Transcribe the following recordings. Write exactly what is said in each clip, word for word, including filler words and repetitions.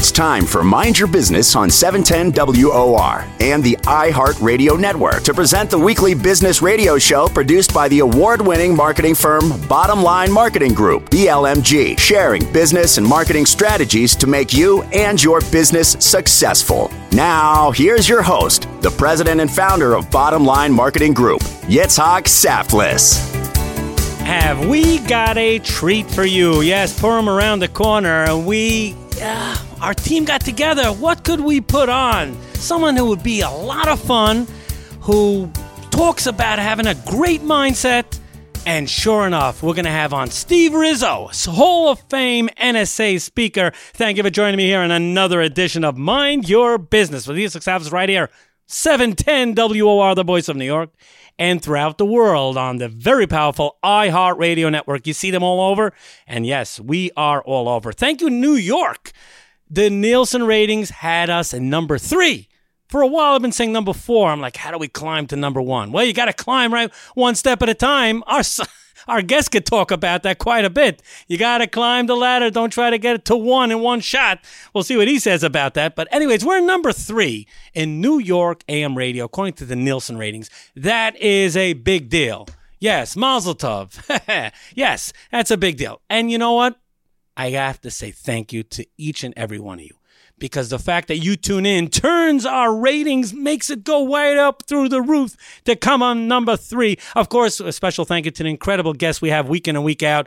It's time for Mind Your Business on seven ten W O R and the iHeartRadio Network to present the weekly business radio show produced by the award-winning marketing firm Bottom Line Marketing Group, B L M G, sharing business and marketing strategies to make you and your business successful. Now, here's your host, the president and founder of Bottom Line Marketing Group, Yitzhak Saflis. Have we got a treat for you? Yes, Purim around the corner. We, uh, our team got together. What could we put on? Someone who would be a lot of fun, who talks about having a great mindset. And sure enough, we're going to have on Steve Rizzo, Hall of Fame N S A speaker. Thank you for joining me here on another edition of Mind Your Business with Yitzhak Saflis right here, seven ten W O R, the voice of New York, and throughout the world on the very powerful iHeartRadio Network. You see them all over? And yes, we are all over. Thank you, New York. The Nielsen ratings had us at number three. For a while, I've been saying number four. I'm like, how do we climb to number one? Well, you got to climb right one step at a time. Our our guests could talk about that quite a bit. You got to climb the ladder. Don't try to get it to one in one shot. We'll see what he says about that. But anyways, we're number three in New York A M radio, according to the Nielsen ratings. That is a big deal. Yes, Mazel Tov. Yes, that's a big deal. And you know what? I have to say thank you to each and every one of you. Because the fact that you tune in turns our ratings, makes it go way up through the roof to come on number three. Of course, a special thank you to the incredible guests we have week in and week out.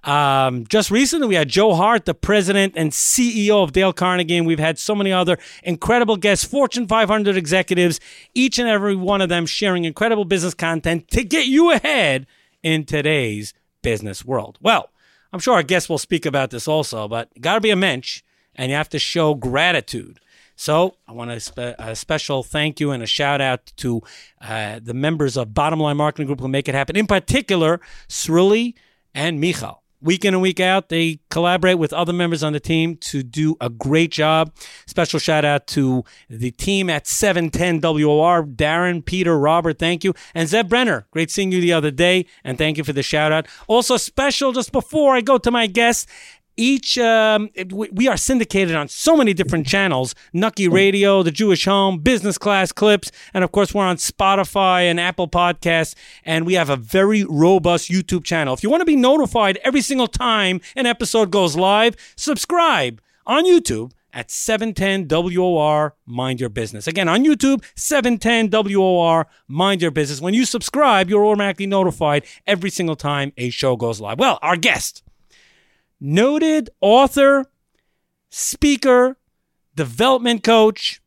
Um, just recently, we had Joe Hart, the president and C E O of Dale Carnegie, and we've had so many other incredible guests, Fortune five hundred executives, each and every one of them sharing incredible business content to get you ahead in today's business world. Well, I'm sure our guests will speak about this also, but got to be a mensch. And you have to show gratitude. So I want to spe- a special thank you and a shout out to uh, the members of Bottom Line Marketing Group who make it happen. In particular, Sruli and Michal. Week in and week out, they collaborate with other members on the team to do a great job. Special shout out to the team at seven ten W O R, Darren, Peter, Robert, thank you. And Zeb Brenner, great seeing you the other day, and thank you for the shout out. Also special, just before I go to my guests, Each, um, we are syndicated on so many different channels, Nucky Radio, The Jewish Home, Business Class Clips, and of course we're on Spotify and Apple Podcasts, and we have a very robust YouTube channel. If you want to be notified every single time an episode goes live, subscribe on YouTube at seven ten W O R Mind Your Business. Again, on YouTube, seven ten W O R Mind Your Business. When you subscribe, you're automatically notified every single time a show goes live. Well, our guest, noted author, speaker, development coach,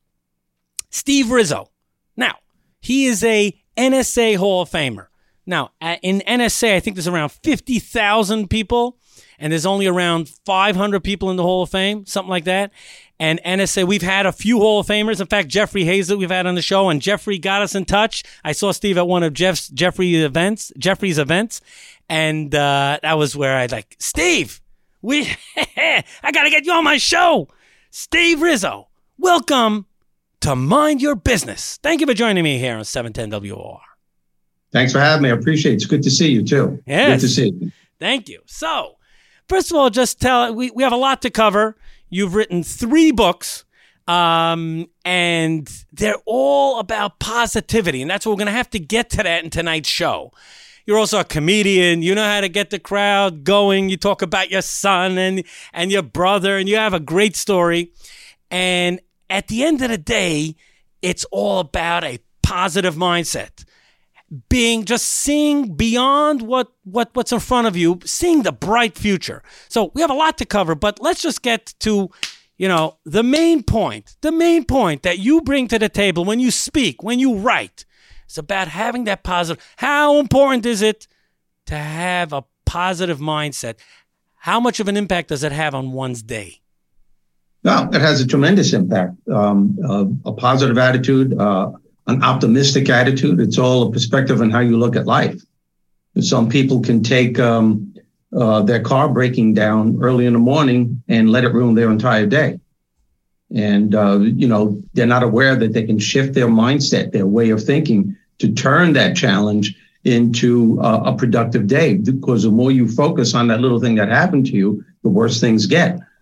Steve Rizzo. Now, he is a N S A Hall of Famer. Now, in N S A, I think there's around fifty thousand people, and there's only around five hundred people in the Hall of Fame, something like that. And N S A, we've had a few Hall of Famers. In fact, Jeffrey Hayes that we've had on the show, and Jeffrey got us in touch. I saw Steve at one of Jeff's Jeffrey's events, Jeffrey's events, and uh, that was where I like, Steve, We, I got to get you on my show. Steve Rizzo, welcome to Mind Your Business. Thank you for joining me here on seven ten W O R. Thanks for having me. I appreciate it. It's good to see you, too. Yes. Good to see you. Thank you. So, first of all, just tell, we, we have a lot to cover. You've written three books, um, and they're all about positivity, and that's what we're going to have to get to that in tonight's show. You're also a comedian. You know how to get the crowd going. You talk about your son and, and your brother, and you have a great story. And at the end of the day, it's all about a positive mindset. Being just seeing beyond what, what what's in front of you, seeing the bright future. So we have a lot to cover, but let's just get to, you know, the main point, the main point that you bring to the table when you speak, when you write. It's about having that positive. How important is it to have a positive mindset? How much of an impact does it have on one's day? Well, it has a tremendous impact. Um, uh, a positive attitude, uh, an optimistic attitude. It's all a perspective on how you look at life. Some people can take um, uh, their car breaking down early in the morning and let it ruin their entire day. And, uh, you know, they're not aware that they can shift their mindset, their way of thinking, to turn that challenge into uh, a productive day. Because the more you focus on that little thing that happened to you, the worse things get.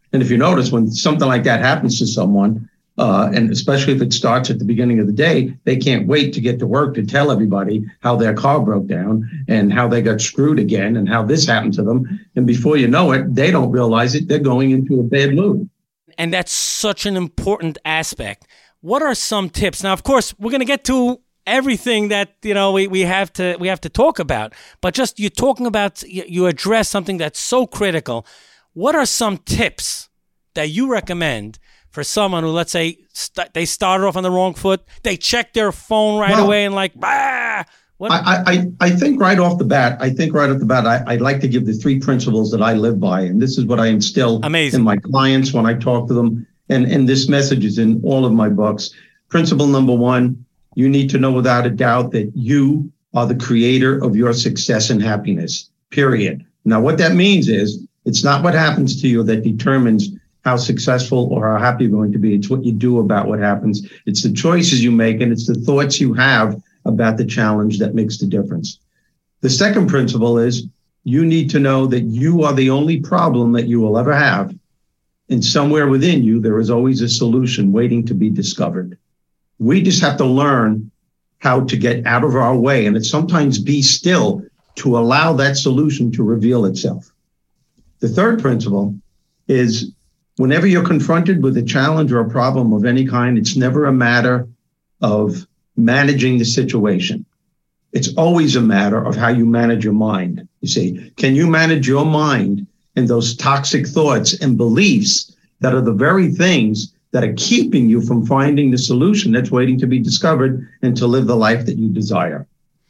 And if you notice, when something like that happens to someone, uh, and especially if it starts at the beginning of the day, they can't wait to get to work to tell everybody how their car broke down and how they got screwed again and how this happened to them. And before you know it, they don't realize it. They're going into a bad mood. And that's such an important aspect. What are some tips? Now, of course, we're going to get to everything that, you know, we, we have to we have to talk about. But just you're talking about, you, you address something that's so critical. What are some tips that you recommend for someone who, let's say, st- they started off on the wrong foot, they check their phone right well, away and like, bah! What? I, I, I think right off the bat, I think right off the bat, I, I'd like to give the three principles that I live by. And this is what I instill Amazing. in my clients when I talk to them. And, and this message is in all of my books. Principle number one, you need to know without a doubt that you are the creator of your success and happiness, period. Now, what that means is it's not what happens to you that determines how successful or how happy you're going to be. It's what you do about what happens. It's the choices you make, and it's the thoughts you have about the challenge that makes the difference. The second principle is you need to know that you are the only problem that you will ever have. And somewhere within you, there is always a solution waiting to be discovered. We just have to learn how to get out of our way, and it's sometimes be still to allow that solution to reveal itself. The third principle is whenever you're confronted with a challenge or a problem of any kind, it's never a matter of managing the situation. It's always a matter of how you manage your mind. You see, can you manage your mind and those toxic thoughts and beliefs that are the very things that are keeping you from finding the solution that's waiting to be discovered and to live the life that you desire?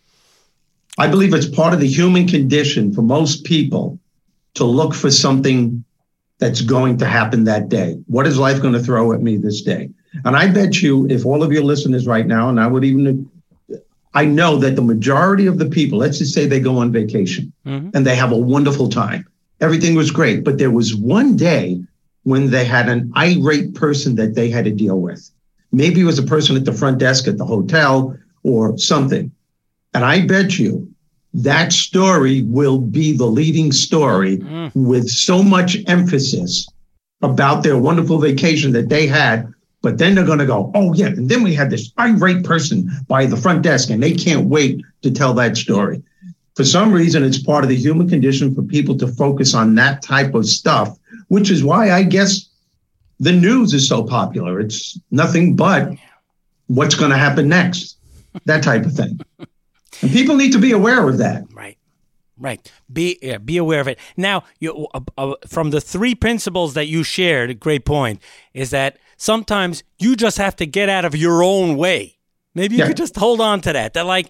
I believe it's part of the human condition for most people to look for something that's going to happen that day. What is life going to throw at me this day? And I bet you, if all of your listeners right now, and I would even, I know that the majority of the people, let's just say they go on vacation mm-hmm. and they have a wonderful time. Everything was great, but there was one day when they had an irate person that they had to deal with. Maybe it was a person at the front desk at the hotel or something. And I bet you that story will be the leading story mm. with so much emphasis about their wonderful vacation that they had. But then they're going to go, oh, yeah. And then we had this irate person by the front desk, and they can't wait to tell that story. For some reason, it's part of the human condition for people to focus on that type of stuff, which is why I guess the news is so popular. It's nothing but what's going to happen next, that type of thing. And people need to be aware of that. Right, right. Be yeah, be aware of it. Now, you, uh, uh, from the three principles that you shared, a great point, is that sometimes you just have to get out of your own way. Maybe you yeah. could just hold on to that. That like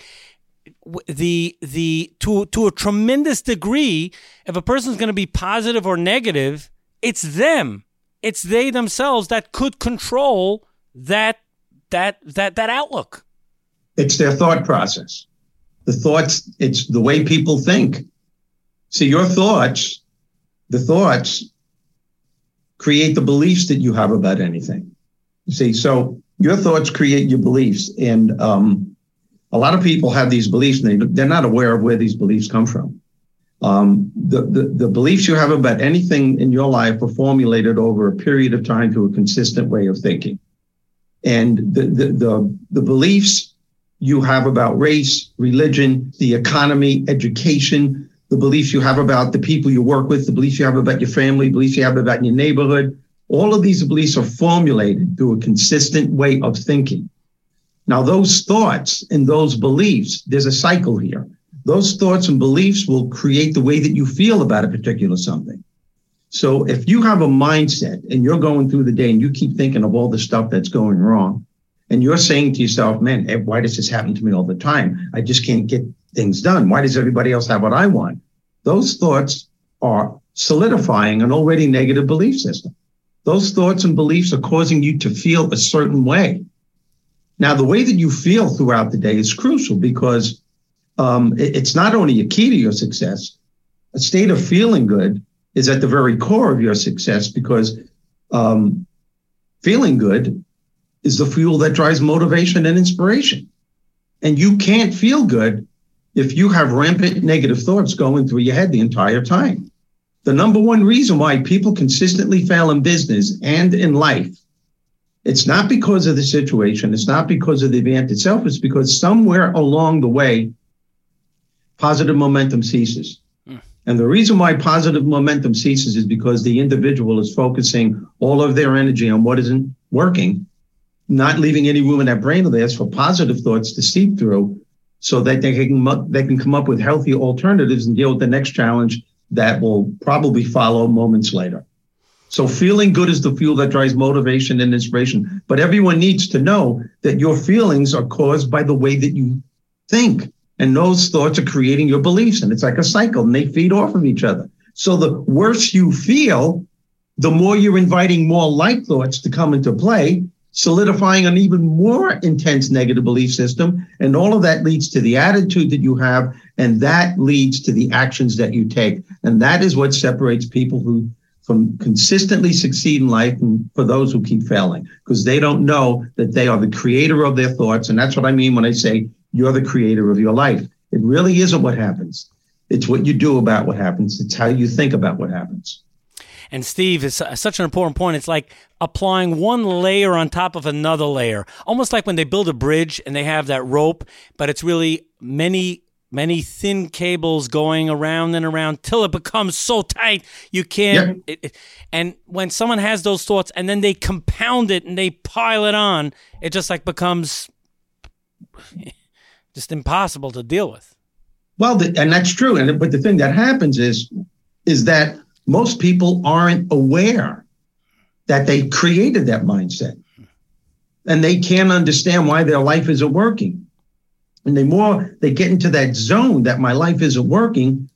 the the to to a tremendous degree, if a person's going to be positive or negative, it's them. It's they themselves that could control that that that that outlook. It's their thought process. The thoughts, it's the way people think. See, your thoughts, the thoughts create the beliefs that you have about anything. You see, so your thoughts create your beliefs. And um, a lot of people have these beliefs and they, they're not aware of where these beliefs come from. Um, the, the, the beliefs you have about anything in your life are formulated over a period of time through a consistent way of thinking. And the, the, the, the beliefs you have about race, religion, the economy, education, the beliefs you have about the people you work with, the beliefs you have about your family, beliefs you have about your neighborhood, all of these beliefs are formulated through a consistent way of thinking. Now, those thoughts and those beliefs, there's a cycle here. Those thoughts and beliefs will create the way that you feel about a particular something. So if you have a mindset and you're going through the day and you keep thinking of all the stuff that's going wrong, and you're saying to yourself, man, why does this happen to me all the time? I just can't get things done. Why does everybody else have what I want? Those thoughts are solidifying an already negative belief system. Those thoughts and beliefs are causing you to feel a certain way. Now, the way that you feel throughout the day is crucial because um, it's not only a key to your success. A state of feeling good is at the very core of your success because um, feeling good is the fuel that drives motivation and inspiration. And you can't feel good if you have rampant negative thoughts going through your head the entire time. the number one reason why people consistently fail in business and in life, it's not because of the situation. It's not because of the event itself. It's because somewhere along the way, positive momentum ceases. Mm. And the reason why positive momentum ceases is because the individual is focusing all of their energy on what isn't working, not leaving any room in their brain of theirs for positive thoughts to seep through so that they can, they can come up with healthy alternatives and deal with the next challenge that will probably follow moments later. So feeling good is the fuel that drives motivation and inspiration. But everyone needs to know that your feelings are caused by the way that you think. And those thoughts are creating your beliefs. And it's like a cycle, and they feed off of each other. So the worse you feel, the more you're inviting more like thoughts to come into play, solidifying an even more intense negative belief system. And all of that leads to the attitude that you have, and that leads to the actions that you take. And that is what separates people who from consistently succeed in life and for those who keep failing, because they don't know that they are the creator of their thoughts. And that's what I mean when I say you're the creator of your life. It really isn't what happens. It's what you do about what happens. It's how you think about what happens. And Steve, it's such an important point. It's like applying one layer on top of another layer, almost like when they build a bridge and they have that rope, but it's really many, many thin cables going around and around till it becomes so tight you can't. Yep. It, it, and when someone has those thoughts and then they compound it and they pile it on, it just like becomes just impossible to deal with. Well, the, and that's true. And but the thing that happens is, is that most people aren't aware that they created that mindset, and they can't understand why their life isn't working. And the more they get into that zone that my life isn't working,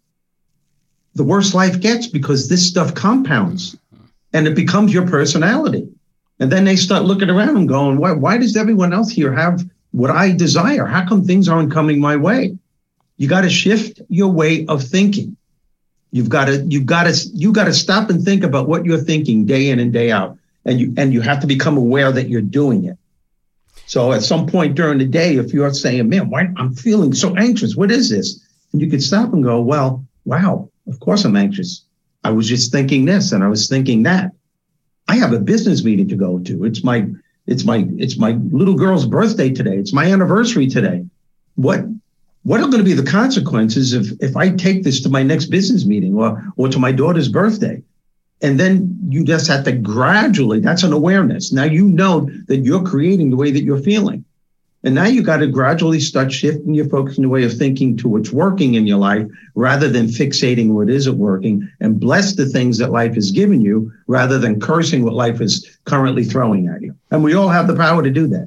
the worse life gets, because this stuff compounds and it becomes your personality. And then they start looking around and going, why, why does everyone else here have what I desire? How come things aren't coming my way? You got to shift your way of thinking. You've got to, you've got to, you got to stop and think about what you're thinking day in and day out. And you, and you have to become aware that you're doing it. So at some point during the day, if you're saying, man, why I'm feeling so anxious, what is this? And you could stop and go, well, wow, of course I'm anxious. I was just thinking this and I was thinking that. I have a business meeting to go to. It's my, it's my, it's my little girl's birthday today. It's my anniversary today. What, what are going to be the consequences if, if I take this to my next business meeting or, or to my daughter's birthday? And then you just have to gradually, that's an awareness. Now you know that you're creating the way that you're feeling. And now you got to gradually start shifting your focus in the way of thinking to what's working in your life rather than fixating what isn't working, and bless the things that life has given you rather than cursing what life is currently throwing at you. And we all have the power to do that.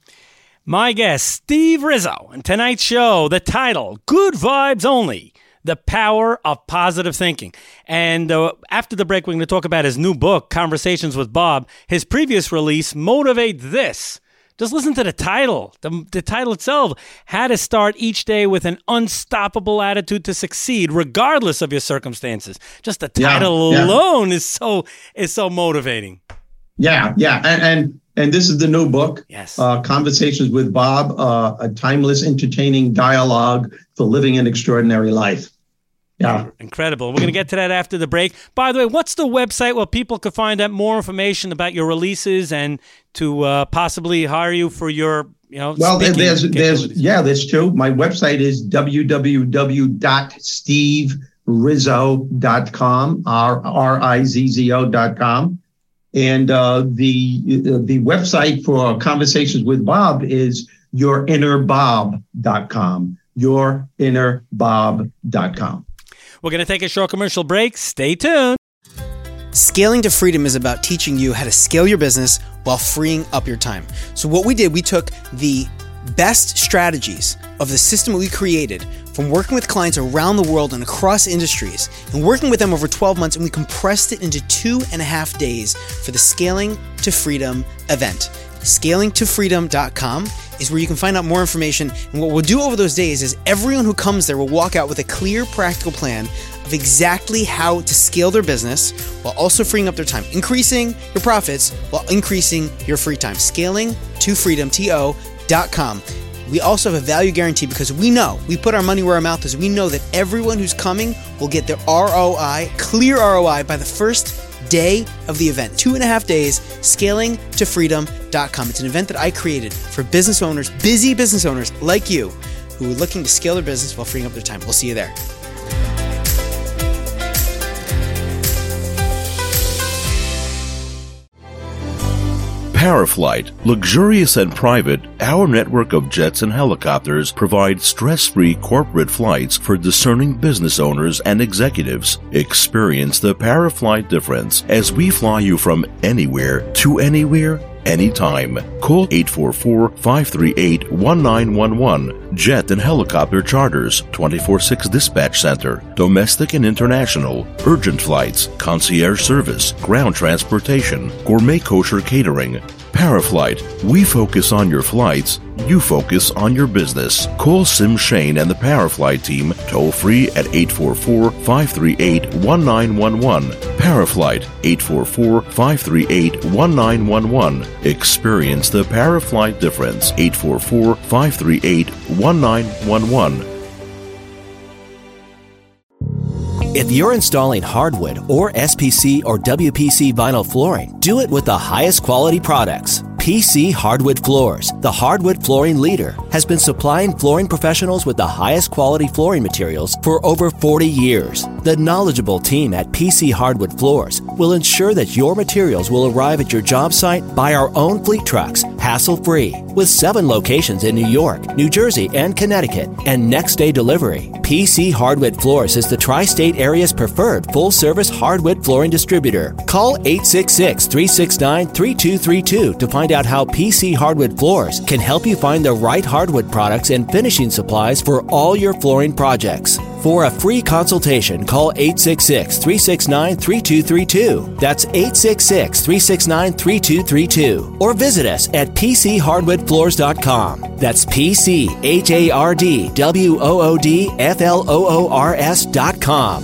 My guest, Steve Rizzo, and tonight's show, the title, Good Vibes Only. The Power of Positive Thinking. And uh, after the break, we're going to talk about his new book, Conversations with Bob. His previous release, Motivate This. Just listen to the title. The, the title itself, How to Start Each Day with an Unstoppable Attitude to Succeed, regardless of your circumstances. Just the title yeah, yeah. alone is so is so motivating. Yeah, yeah. And and, and this is the new book, yes. uh, Conversations with Bob, uh, a timeless, entertaining dialogue for living an extraordinary life. Yeah. Incredible. We're going to get to that after the break. By the way, what's the website where people can find out more information about your releases and to uh, possibly hire you for your, you know, well, there's, there's, yeah, there's two. My website is w w w dot steve rizzo dot com, R I Z Z O dot com. And uh, the, the website for Conversations with Bob is your inner bob dot com, your inner bob dot com. We're going to take a short commercial break. Stay tuned. Scaling to Freedom is about teaching you how to scale your business while freeing up your time. So what we did, we took the best strategies of the system we created from working with clients around the world and across industries and working with them over twelve months, and we compressed it into two and a half days for the Scaling to Freedom event. scaling to freedom dot com is where you can find out more information. And what we'll do over those days is everyone who comes there will walk out with a clear, practical plan of exactly how to scale their business while also freeing up their time, increasing your profits while increasing your free time. scaling to freedom dot com. We also have a value guarantee because we know, we put our money where our mouth is. We know that everyone who's coming will get their R O I, clear R O I, by the first day of the event. Two and a half days, scaling to freedom dot com. It's an event that I created for business owners, busy business owners like you, who are looking to scale their business while freeing up their time. We'll see you there. PowerFlight, luxurious and private, our network of jets and helicopters provide stress-free corporate flights for discerning business owners and executives. Experience the PowerFlight difference as we fly you from anywhere to anywhere, anytime. Call eight four four, five three eight, one nine one one. Jet and helicopter charters, twenty-four six dispatch center, domestic and international, urgent flights, concierge service, ground transportation, gourmet kosher catering. PowerFlight, we focus on your flights, you focus on your business. Call Sim Shane and the PowerFlight team toll free at eight four four, five three eight, one nine one one. PowerFlight, eight four four, five three eight, one nine one one. Experience the PowerFlight difference, eight four four, five three eight, one nine one one. If you're installing hardwood or S P C or W P C vinyl flooring, do it with the highest quality products. P C Hardwood Floors, the hardwood flooring leader, has been supplying flooring professionals with the highest quality flooring materials for over forty years. The knowledgeable team at P C Hardwood Floors will ensure that your materials will arrive at your job site by our own fleet trucks, hassle-free. With seven locations in New York, New Jersey, and Connecticut, and next-day delivery, P C Hardwood Floors is the tri-state area's preferred full-service hardwood flooring distributor. Call eight six six, three six nine, three two three two to find out how P C Hardwood Floors can help you find the right hardwood products and finishing supplies for all your flooring projects. For a free consultation, call eight six six, three six nine, three two three two. That's eight six six, three six nine, three two three two. Or visit us at p c hardwood floors dot com. That's P C H A R D W O O D F L O O R S dot com.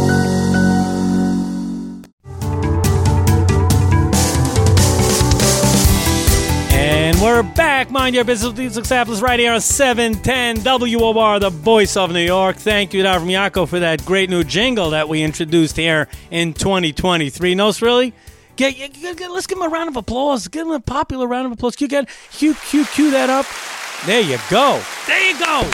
We're back. Mind your business with Lisa Xaplis right here on seven ten W O R, the voice of New York. Thank you to Avram Yaakov for that great new jingle that we introduced here in twenty twenty-three. No, really? Get, get, get, let's give him a round of applause. Give him a popular round of applause. Cue, get, cue, cue, cue that up. There you go. There you go.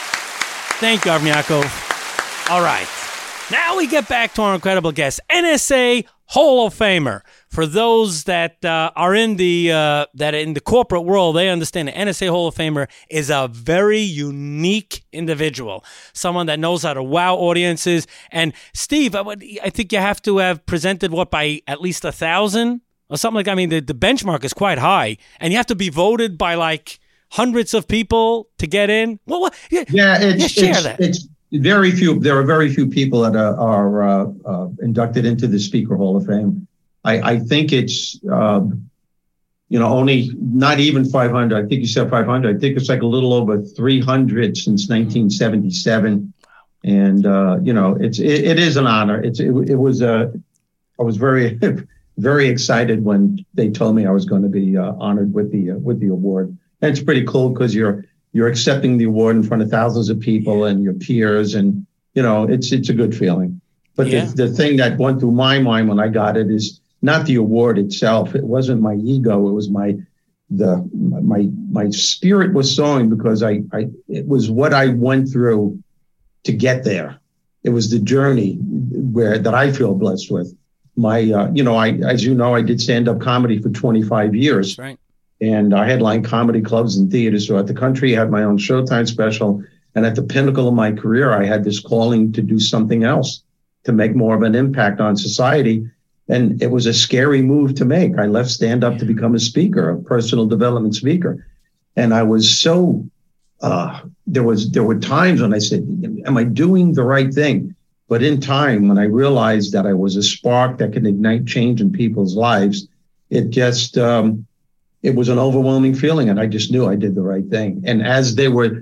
Thank you, Avram Yaakov. All right. Now we get back to our incredible guest, N S A Hall of Famer. For those that uh, are in the uh, that are in the corporate world, they understand the N S A Hall of Famer is a very unique individual, someone that knows how to wow audiences. And Steve, I, would, I think you have to have presented what by at least a thousand or something like that. I mean, the, the benchmark is quite high, and you have to be voted by like hundreds of people to get in. Well, what, yeah, yeah, it's, yeah, share it's, that. It's very few. There are very few people that are, are uh, uh, inducted into the Speaker Hall of Fame. I, I think it's, uh, you know, only not even five hundred. I think you said five hundred. I think it's like a little over three hundred since nineteen seventy-seven. And, uh, you know, it's it, it is an honor. It's it, it was uh, I was very, very excited when they told me I was going to be uh, honored with the uh, with the award. And it's pretty cool because you're you're accepting the award in front of thousands of people and your peers, and you know, it's it's a good feeling. But yeah. the, the thing that went through my mind when I got it is not the award itself. It wasn't my ego. It was my, the, my, my spirit was soaring because I, I, it was what I went through to get there. It was the journey where, that I feel blessed with. My, uh, you know, I, as you know, I did stand-up comedy for twenty-five years. That's right. And I headlined comedy clubs and theaters throughout the country. I had my own Showtime special. And at the pinnacle of my career, I had this calling to do something else, to make more of an impact on society. And it was a scary move to make. I left stand-up to become a speaker, a personal development speaker. And I was so, uh, there was there were times when I said, am I doing the right thing? But in time, when I realized that I was a spark that could ignite change in people's lives, it just, um, it was an overwhelming feeling. And I just knew I did the right thing. And as they were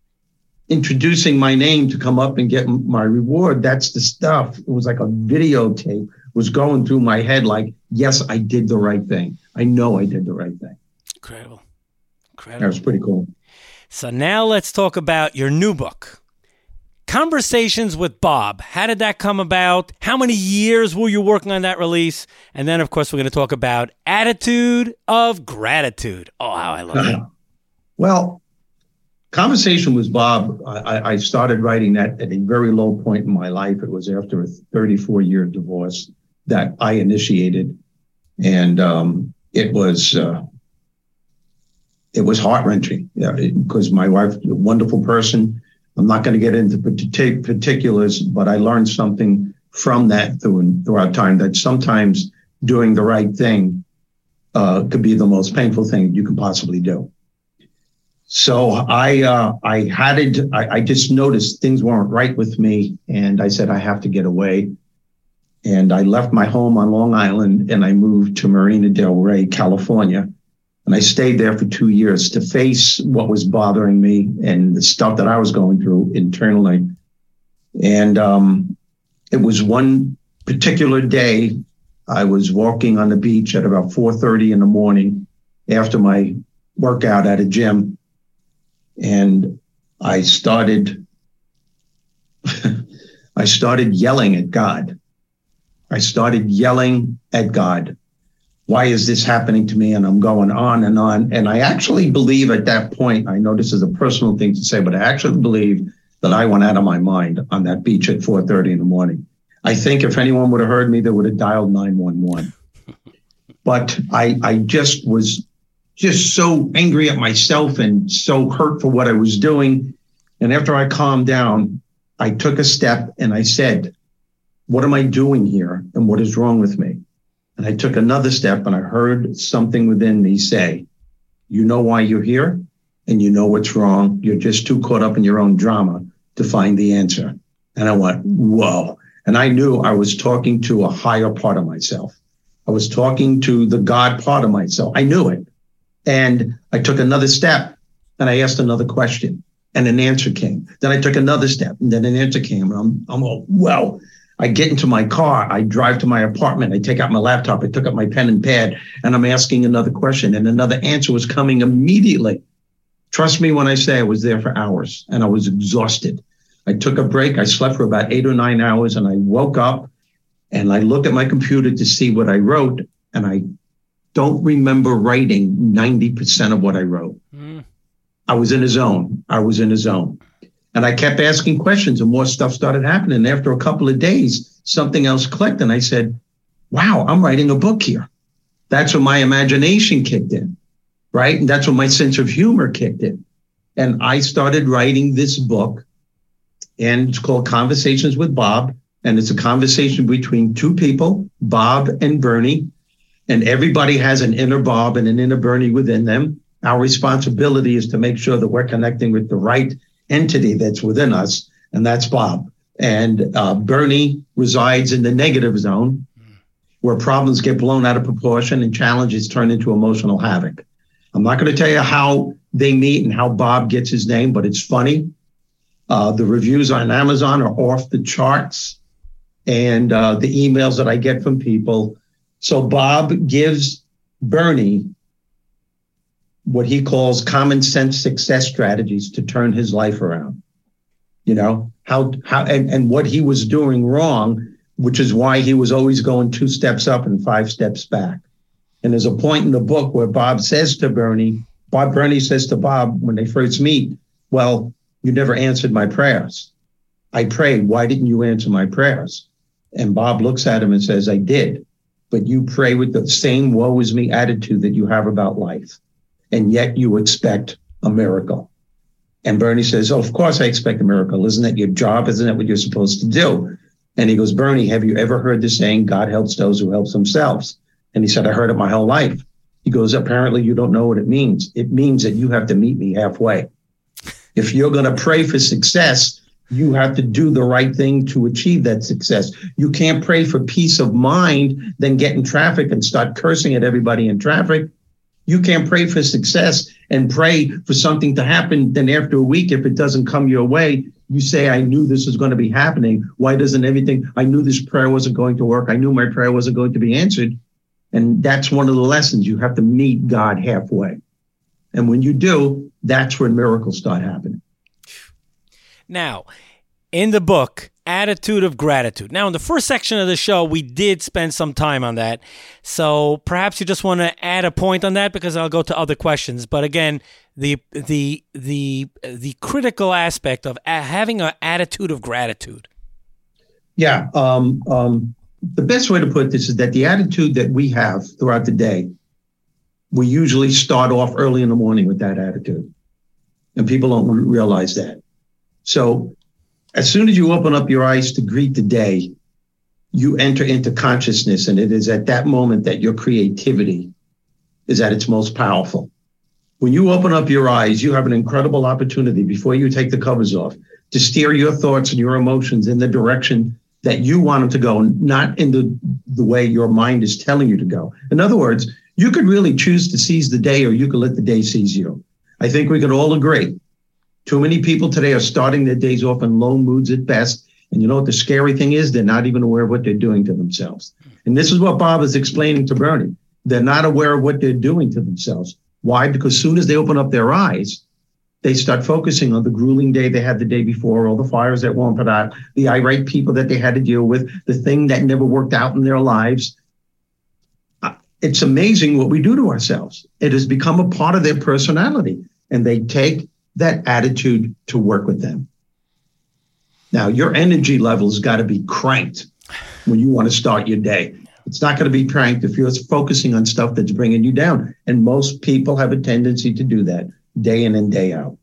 introducing my name to come up and get my reward, that's the stuff. It was like a videotape was going through my head like, yes, I did the right thing. I know I did the right thing. Incredible. Incredible. That was pretty cool. So now let's talk about your new book, Conversations with Bob. How did that come about? How many years were you working on that release? And then, of course, we're going to talk about Attitude of Gratitude. Oh, how I love it. Well, Conversation with Bob, I, I started writing that at a very low point in my life. It was after a thirty-four year divorce that I initiated. And um, it was uh, it was heart-wrenching, yeah, because my wife, a wonderful person. I'm not going to get into particulars, but I learned something from that through, throughout time, that sometimes doing the right thing uh, could be the most painful thing you can possibly do. So I uh, I had it. I, I just noticed things weren't right with me, and I said I have to get away. And I left my home on Long Island, and I moved to Marina del Rey, California. And I stayed there for two years to face what was bothering me and the stuff that I was going through internally. And um, it was one particular day, I was walking on the beach at about four thirty in the morning after my workout at a gym. And I started, I started yelling at God. I started yelling at God. Why is this happening to me? And I'm going on and on. And I actually believe at that point, I know this is a personal thing to say, but I actually believe that I went out of my mind on that beach at four thirty in the morning. I think if anyone would have heard me, they would have dialed nine one one. But I, I just was just so angry at myself and so hurt for what I was doing. And after I calmed down, I took a step and I said, what am I doing here? And what is wrong with me? And I took another step and I heard something within me say, you know why you're here and you know what's wrong. You're just too caught up in your own drama to find the answer. And I went, whoa. And I knew I was talking to a higher part of myself. I was talking to the God part of myself. I knew it. And I took another step and I asked another question and an answer came. Then I took another step and then an answer came. And I'm, I'm all, well, I get into my car, I drive to my apartment, I take out my laptop, I took up my pen and pad, and I'm asking another question, and another answer was coming immediately. Trust me when I say I was there for hours, and I was exhausted. I took a break, I slept for about eight or nine hours, and I woke up, and I looked at my computer to see what I wrote, and I don't remember writing ninety percent of what I wrote. Mm. I was in a zone. I was in a zone. And I kept asking questions and more stuff started happening. And after a couple of days, something else clicked. And I said, wow, I'm writing a book here. That's when my imagination kicked in, right? And that's when my sense of humor kicked in. And I started writing this book, and it's called Conversations with Bob. And it's a conversation between two people, Bob and Bernie. And everybody has an inner Bob and an inner Bernie within them. Our responsibility is to make sure that we're connecting with the right entity that's within us, and that's Bob. And uh, Bernie resides in the negative zone, where problems get blown out of proportion and challenges turn into emotional havoc. I'm not going to tell you how they meet and how Bob gets his name, but it's funny. Uh, the reviews on Amazon are off the charts, and uh, the emails that I get from people. So Bob gives Bernie what he calls common sense success strategies to turn his life around. You know, how, how, and, and what he was doing wrong, which is why he was always going two steps up and five steps back. And there's a point in the book where Bob says to Bernie, Bob, Bernie says to Bob when they first meet, well, you never answered my prayers. I prayed. Why didn't you answer my prayers? And Bob looks at him and says, I did, but you pray with the same woe is me attitude that you have about life. And yet you expect a miracle. And Bernie says, oh, of course I expect a miracle. Isn't that your job? Isn't that what you're supposed to do? And he goes, Bernie, have you ever heard the saying, God helps those who help themselves? And he said, I heard it my whole life. He goes, apparently you don't know what it means. It means that you have to meet me halfway. If you're going to pray for success, you have to do the right thing to achieve that success. You can't pray for peace of mind, then get in traffic and start cursing at everybody in traffic. You can't pray for success and pray for something to happen. Then after a week, if it doesn't come your way, you say, I knew this was going to be happening. Why doesn't everything, I knew this prayer wasn't going to work. I knew my prayer wasn't going to be answered. And that's one of the lessons. You have to meet God halfway. And when you do, that's when miracles start happening. Now, in the book, Attitude of Gratitude. Now, in the first section of the show, we did spend some time on that. So perhaps you just want to add a point on that, because I'll go to other questions. But again, the the the the critical aspect of a- having an attitude of gratitude. Yeah. Um, um, the best way to put this is that the attitude that we have throughout the day, we usually start off early in the morning with that attitude. And people don't realize that. So as soon as you open up your eyes to greet the day, you enter into consciousness. And it is at that moment that your creativity is at its most powerful. When you open up your eyes, you have an incredible opportunity before you take the covers off to steer your thoughts and your emotions in the direction that you want them to go, not in the, the way your mind is telling you to go. In other words, you could really choose to seize the day, or you could let the day seize you. I think we can all agree. Too many people today are starting their days off in low moods at best. And you know what the scary thing is? They're not even aware of what they're doing to themselves. And this is what Bob is explaining to Bernie. They're not aware of what they're doing to themselves. Why? Because as soon as they open up their eyes, they start focusing on the grueling day they had the day before, all the fires that won't put out, the irate people that they had to deal with, the thing that never worked out in their lives. It's amazing what we do to ourselves. It has become a part of their personality, and they take that attitude to work with them. Now, your energy level's got to be cranked when you want to start your day. It's not going to be cranked if you're focusing on stuff that's bringing you down. And most people have a tendency to do that day in and day out.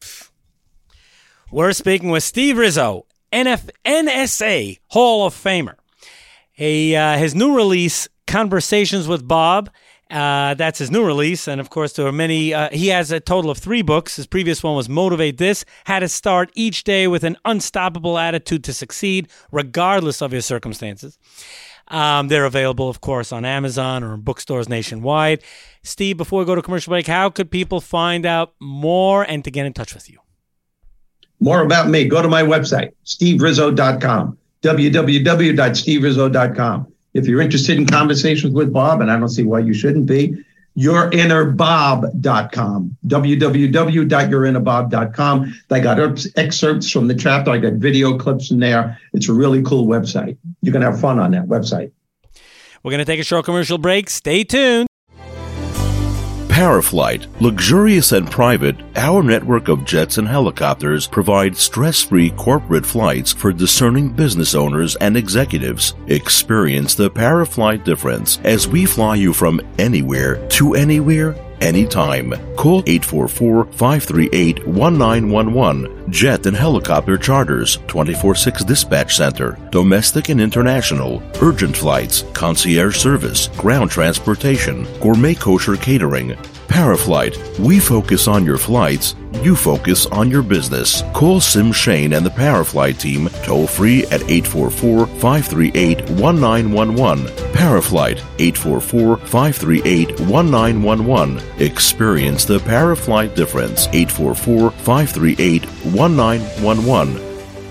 We're speaking with Steve Rizzo, N S A Hall of Famer. A, uh, his new release, Conversations with Bob, Uh, that's his new release. And of course, there are many. Uh, he has a total of three books. His previous one was Motivate This, how to start each day with an unstoppable attitude to succeed, regardless of your circumstances. Um, they're available, of course, on Amazon or in bookstores nationwide. Steve, before we go to commercial break, how could people find out more and to get in touch with you? More about me, go to my website, steve rizzo dot com, w w w dot steve rizzo dot com. If you're interested in conversations with Bob, and I don't see why you shouldn't be, your inner bob dot com, w w w dot your inner bob dot com. I got excerpts from the chapter. I got video clips in there. It's a really cool website. You can have fun on that website. We're going to take a short commercial break. Stay tuned. Paraflight, luxurious and private, our network of jets and helicopters provide stress-free corporate flights for discerning business owners and executives. Experience the Paraflight difference as we fly you from anywhere to anywhere, anytime. Call eight four four, five three eight, one nine one one. Jet and helicopter charters, twenty-four six dispatch center, domestic and international, urgent flights, concierge service, ground transportation, gourmet kosher catering. Paraflight, we focus on your flights, you focus on your business. Call Sim Shane and the Paraflight team toll free at eight four four, five three eight, one nine one one. Paraflight, eight four four, five three eight, one nine one one. Experience the Paraflight difference, eight four four, five three eight, one nine one one.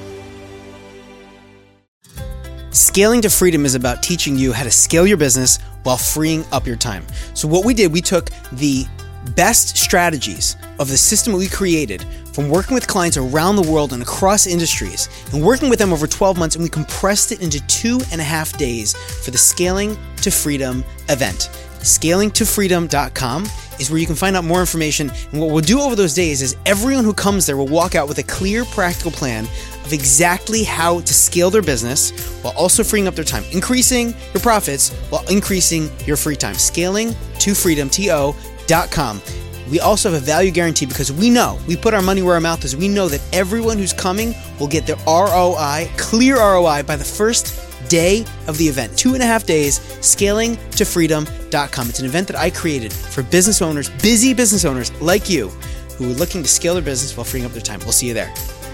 Scaling to Freedom is about teaching you how to scale your business while freeing up your time. So what we did, we took the best strategies of the system we created from working with clients around the world and across industries and working with them over twelve months, and we compressed it into two and a half days for the Scaling to Freedom event. scaling to freedom dot com is where you can find out more information. And what we'll do over those days is everyone who comes there will walk out with a clear, practical plan of exactly how to scale their business while also freeing up their time, increasing your profits while increasing your free time. scaling to freedom dot com. We also have a value guarantee because we know, we put our money where our mouth is. We know that everyone who's coming will get their R O I, clear R O I, by the first day of the event. Two and a half days, scaling to freedom dot com. It's an event that I created for business owners, busy business owners like you, who are looking to scale their business while freeing up their time. We'll see you there.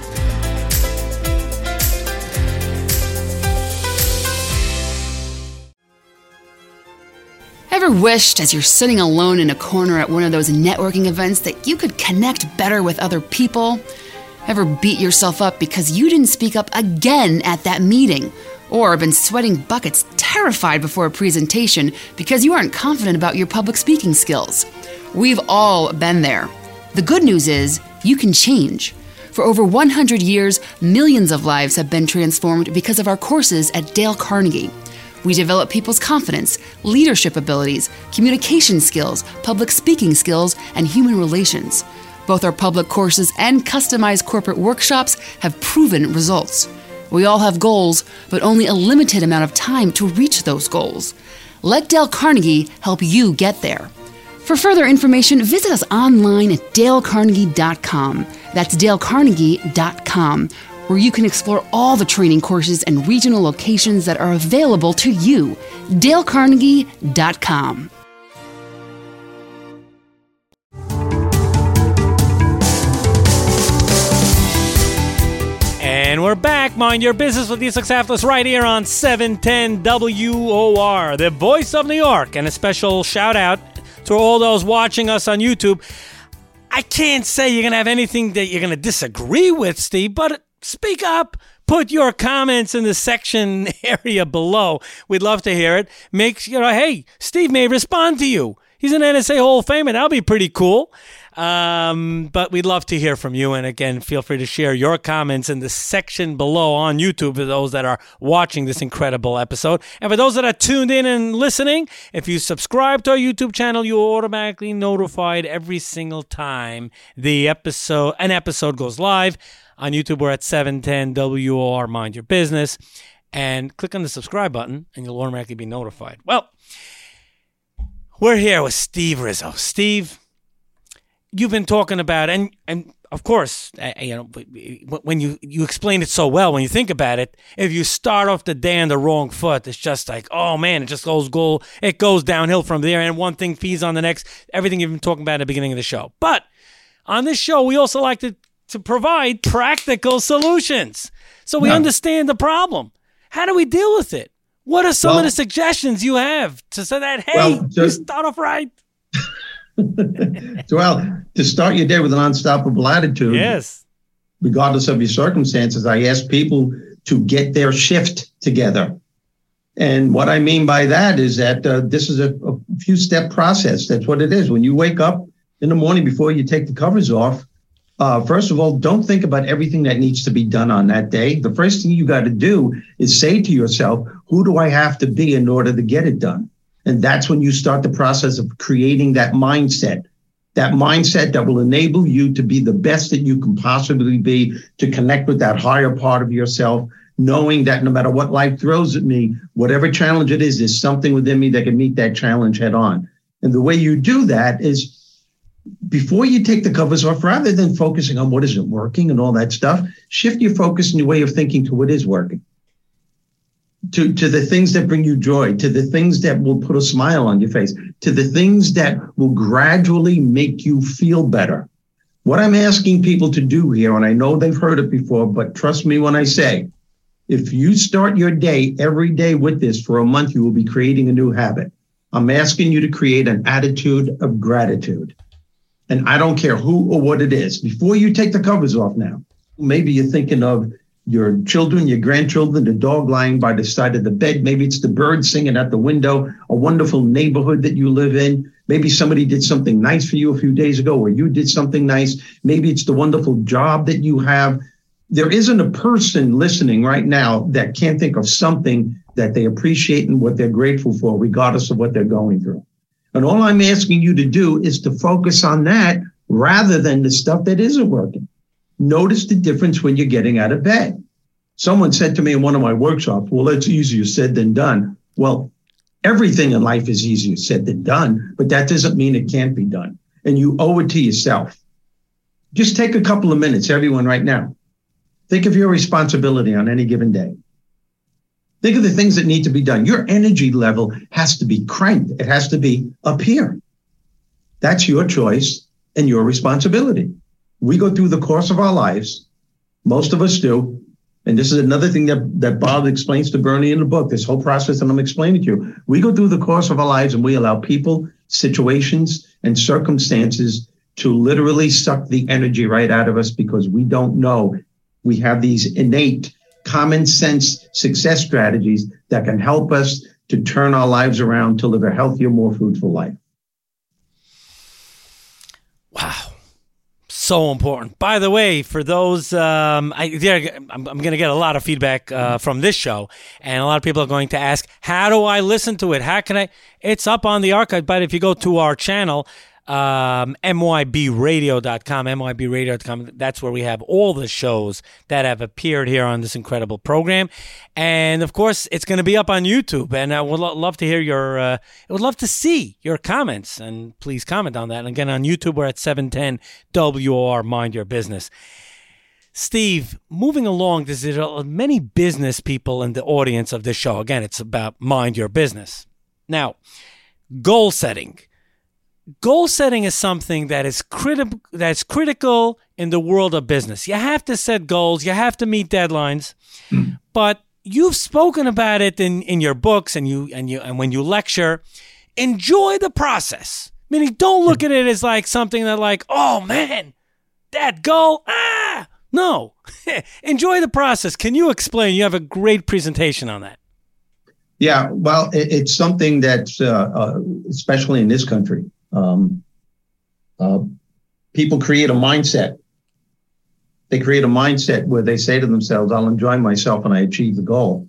Ever wished, as you're sitting alone in a corner at one of those networking events, that you could connect better with other people? Ever beat yourself up because you didn't speak up again at that meeting? Or been sweating buckets, terrified before a presentation because you aren't confident about your public speaking skills? We've all been there. The good news is you can change. For over one hundred years, millions of lives have been transformed because of our courses at Dale Carnegie. We develop people's confidence, leadership abilities, communication skills, public speaking skills, and human relations. Both our public courses and customized corporate workshops have proven results. We all have goals, but only a limited amount of time to reach those goals. Let Dale Carnegie help you get there. For further information, visit us online at dale carnegie dot com. That's dale carnegie dot com, where you can explore all the training courses and regional locations that are available to you. dale carnegie dot com. And we're back. Mind your business with Isak Saflis right here on seven ten W O R, the voice of New York. And a special shout out to all those watching us on YouTube. I can't say you're going to have anything that you're going to disagree with, Steve, but speak up. Put your comments in the section area below. We'd love to hear it. Make, you know, hey, Steve may respond to you. He's an N S A Hall of Famer. That'll be pretty cool. Um, but we'd love to hear from you. And again, feel free to share your comments in the section below on YouTube for those that are watching this incredible episode. And for those that are tuned in and listening, if you subscribe to our YouTube channel, you're automatically notified every single time the episode, an episode goes live. On YouTube, we're at seven ten W O R, Mind Your Business. And click on the subscribe button and you'll automatically be notified. Well, we're here with Steve Rizzo. Steve, you've been talking about, and and of course, uh, you know, when you, you explain it so well, when you think about it, if you start off the day on the wrong foot, it's just like, oh man, it just goes go, it goes downhill from there, and one thing feeds on the next. Everything you've been talking about at the beginning of the show. But on this show, we also like to to provide practical solutions, so we yeah. understand the problem. How do we deal with it? What are some well, of the suggestions you have to say that, hey, well, just, you start off right? Well, to start your day with an unstoppable attitude, yes, regardless of your circumstances, I ask people to get their shift together. And what I mean by that is that uh, this is a, a few-step process. That's what it is. When you wake up in the morning before you take the covers off, Uh, first of all, don't think about everything that needs to be done on that day. The first thing you got to do is say to yourself, who do I have to be in order to get it done? And that's when you start the process of creating that mindset, that mindset that will enable you to be the best that you can possibly be, to connect with that higher part of yourself, knowing that no matter what life throws at me, whatever challenge it is, there's something within me that can meet that challenge head on. And the way you do that is, before you take the covers off, rather than focusing on what isn't working and all that stuff, shift your focus and your way of thinking to what is working, to, to the things that bring you joy, to the things that will put a smile on your face, to the things that will gradually make you feel better. What I'm asking people to do here, and I know they've heard it before, but trust me when I say, if you start your day every day with this for a month, you will be creating a new habit. I'm asking you to create an attitude of gratitude. And I don't care who or what it is. Before you take the covers off now, maybe you're thinking of your children, your grandchildren, the dog lying by the side of the bed. Maybe it's the bird singing at the window, a wonderful neighborhood that you live in. Maybe somebody did something nice for you a few days ago, or you did something nice. Maybe it's the wonderful job that you have. There isn't a person listening right now that can't think of something that they appreciate and what they're grateful for, regardless of what they're going through. And all I'm asking you to do is to focus on that rather than the stuff that isn't working. Notice the difference when you're getting out of bed. Someone said to me in one of my workshops, well, that's easier said than done. Well, everything in life is easier said than done, but that doesn't mean it can't be done. And you owe it to yourself. Just take a couple of minutes, everyone right now. Think of your responsibility on any given day. Think of the things that need to be done. Your energy level has to be cranked. It has to be up here. That's your choice and your responsibility. We go through the course of our lives. Most of us do. And this is another thing that, that Bob explains to Bernie in the book, this whole process that I'm explaining to you. We go through the course of our lives and we allow people, situations, and circumstances to literally suck the energy right out of us because we don't know. We have these innate common sense success strategies that can help us to turn our lives around to live a healthier, more fruitful life. So important. By the way, for those, um, I, yeah, I'm, I'm going to get a lot of feedback uh, from this show, and a lot of people are going to ask, how do I listen to it? How can I? It's up on the archive, but if you go to our channel, um, M Y B radio dot com, M Y B radio dot com, that's where we have all the shows that have appeared here on this incredible program. And, of course, it's going to be up on YouTube, and I would lo- love to hear your, uh, I would love to see your comments, and please comment on that. And, again, on YouTube, we're at seven ten W O R, Mind Your Business. Steve, moving along, there's many business people in the audience of this show. Again, it's about mind your business. Now, goal setting. Goal setting is something that is criti- that's critical in the world of business. You have to set goals. You have to meet deadlines. Mm. But you've spoken about it in, in your books and you and you and when you lecture. Enjoy the process. Meaning, don't look at it as like something that like, oh man, that goal, ah, no. Enjoy the process. Can you explain? You have a great presentation on that. Yeah, well, it, it's something that's uh, uh, especially in this country. Um, uh, people create a mindset. They create a mindset where they say to themselves, I'll enjoy myself when I achieve the goal.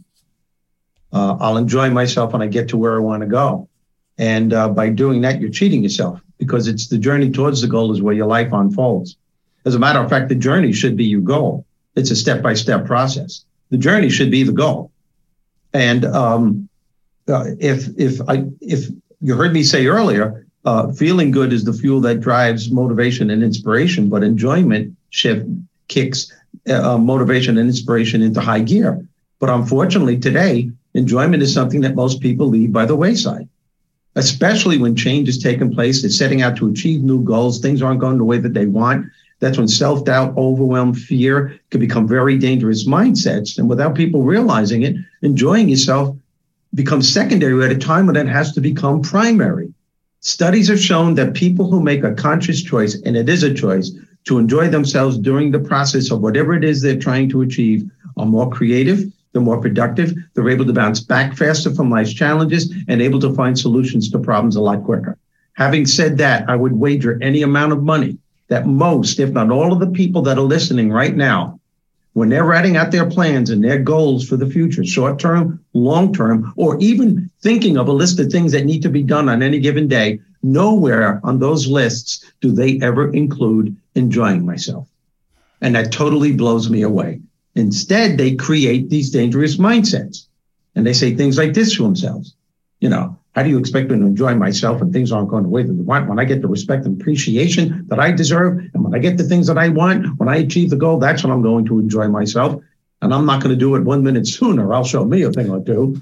Uh, I'll enjoy myself when I get to where I want to go. And uh, by doing that, you're cheating yourself, because it's the journey towards the goal is where your life unfolds. As a matter of fact, the journey should be your goal. It's a step-by-step process. The journey should be the goal. And um, uh, if if I if you heard me say earlier, Uh, feeling good is the fuel that drives motivation and inspiration, but enjoyment shift kicks uh, motivation and inspiration into high gear. But unfortunately, today, enjoyment is something that most people leave by the wayside, especially when change is taking place. They're setting out to achieve new goals. Things aren't going the way that they want. That's when self-doubt, overwhelm, fear can become very dangerous mindsets. And without people realizing it, enjoying yourself becomes secondary at a time when it has to become primary. Studies have shown that people who make a conscious choice, and it is a choice, to enjoy themselves during the process of whatever it is they're trying to achieve are more creative, they're more productive, they're able to bounce back faster from life's challenges, and able to find solutions to problems a lot quicker. Having said that, I would wager any amount of money that most, if not all of the people that are listening right now, when they're writing out their plans and their goals for the future, short-term, long-term, or even thinking of a list of things that need to be done on any given day, nowhere on those lists do they ever include enjoying myself. And that totally blows me away. Instead, they create these dangerous mindsets. And they say things like this to themselves. You know, how do you expect me to enjoy myself when things aren't going the way that they want? When I get the respect and appreciation that I deserve, and when I get the things that I want, when I achieve the goal, that's when I'm going to enjoy myself. And I'm not going to do it one minute sooner. I'll show me a thing or two.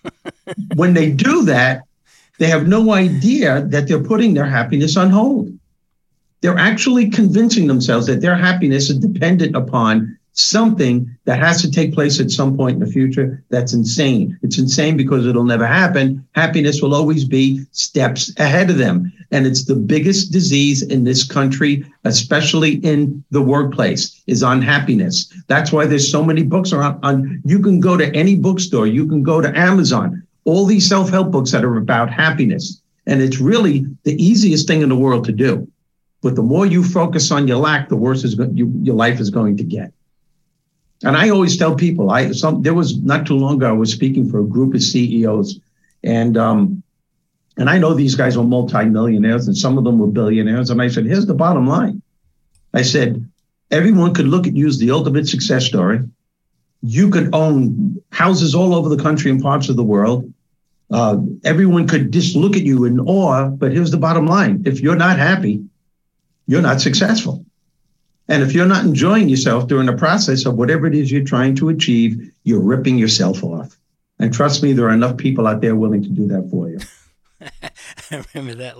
When they do that, they have no idea that they're putting their happiness on hold. They're actually convincing themselves that their happiness is dependent upon something that has to take place at some point in the future. That's insane. It's insane because it'll never happen. Happiness will always be steps ahead of them. And it's the biggest disease in this country, especially in the workplace, is unhappiness. That's why there's so many books around. On, you can go to any bookstore. You can go to Amazon. All these self-help books that are about happiness. And it's really the easiest thing in the world to do. But the more you focus on your lack, the worse is go- you, your life is going to get. And I always tell people, I some there was not too long ago, I was speaking for a group of C E Os. And um, and I know these guys were multimillionaires and some of them were billionaires. And I said, here's the bottom line. I said, everyone could look at you as the ultimate success story. You could own houses all over the country and parts of the world. Uh, everyone could just look at you in awe. But here's the bottom line. If you're not happy, you're not successful. And if you're not enjoying yourself during the process of whatever it is you're trying to achieve, you're ripping yourself off. And trust me, there are enough people out there willing to do that for you. I remember that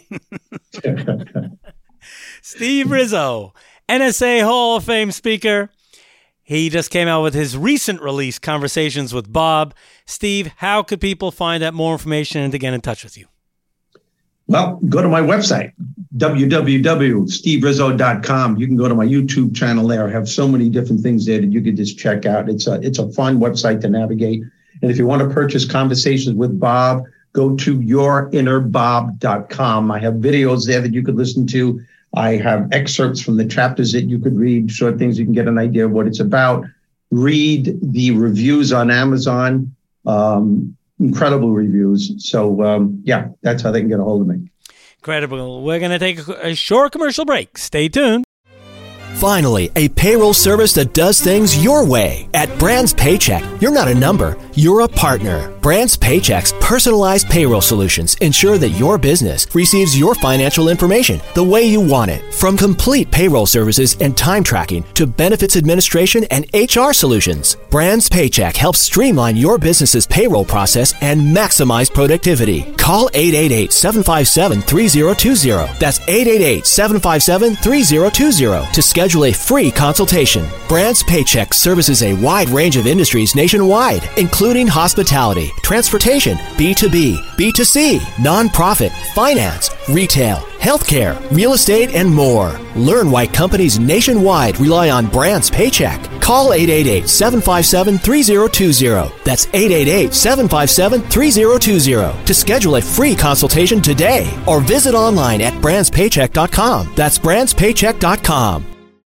line. Steve Rizzo, N S A Hall of Fame speaker. He just came out with his recent release, Conversations with Bob. Steve, how could people find out more information and to get in touch with you? Well, go to my website, w w w dot steve rizzo dot com. You can go to my YouTube channel there. I have so many different things there that you can just check out. It's a, it's a fun website to navigate. And if you want to purchase Conversations with Bob, go to your inner bob dot com. I have videos there that you could listen to. I have excerpts from the chapters that you could read, short things you can get an idea of what it's about. Read the reviews on Amazon, um, incredible reviews. So, um, yeah, that's how they can get a hold of me. Incredible. We're going to take a, a short commercial break. Stay tuned. Finally, a payroll service that does things your way. At Brands Paycheck, you're not a number, you're a partner. Brands Paycheck's personalized payroll solutions ensure that your business receives your financial information the way you want it. From complete payroll services and time tracking to benefits administration and H R solutions, Brands Paycheck helps streamline your business's payroll process and maximize productivity. Call eight eight eight, seven five seven, three zero two zero. That's eight eight eight, seven five seven, three zero two zero to schedule a free consultation. Brands Paycheck services a wide range of industries nationwide, including hospitality, transportation, B two B, B two C, nonprofit, finance, retail, healthcare, real estate, and more. Learn why companies nationwide rely on Brands Paycheck. Call eight eight eight, seven five seven, three zero two zero. That's eight eight eight, seven five seven, three zero two zero to schedule a free consultation today, or visit online at brands paycheck dot com. That's brands paycheck dot com.